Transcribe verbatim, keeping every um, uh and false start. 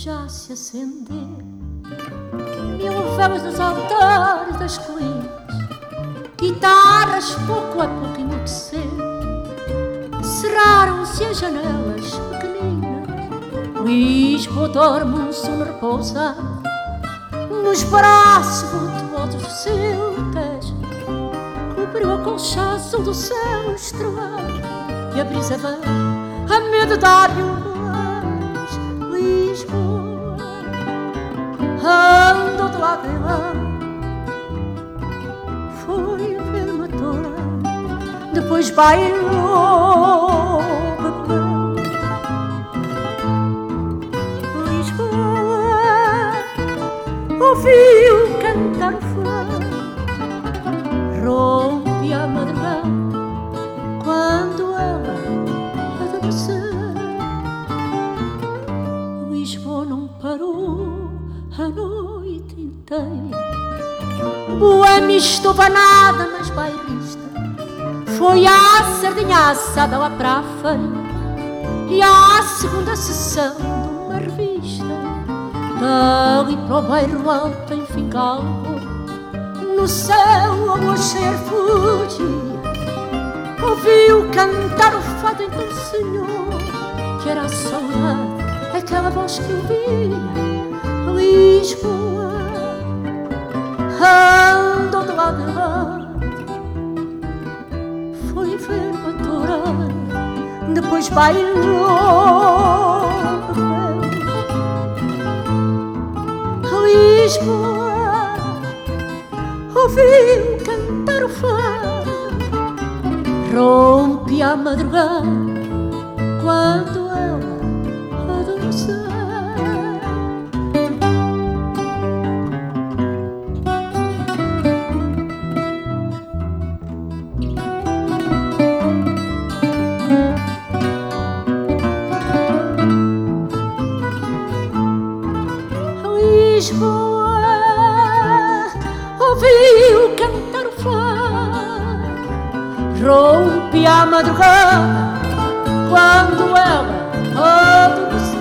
já se acender, mil velas nos altares das colinas, guitarras pouco a pouco enlouquecer. Cerraram-se as janelas pequeninas, Lisboa dorme um sono repousado nos braços voltuosos do seu tejo. Cobriu a colcha azul do céu estrelado e a brisa vem a medo dar-lhe um beijo. Lisboa andou de lado em lado, foi ver uma toura, depois bailou, bebeu. Lisboa ouviu cantar o flor, rompe a madrugada quando ela adormeceu. Lisboa não parou a noite inteira, boêmia estopanada nas bairristas, foi à sardinha assada lá para a feira e à segunda sessão de uma revista. Dali para o bairro alto em Fingalgo, no céu a lua cheia fugia, ouviu cantar o fado, então sonhou que era a saudade, aquela voz que ouvia. Lisboa andou de lado em lado, foi ver uma tourada, depois bailou, bebeu. Lisboa ouviu cantar o fado, rompe a madrugada quando ela adormeceu. Lisboa ouviu cantar o fado, rompe a madrugada quando ela adormeceu.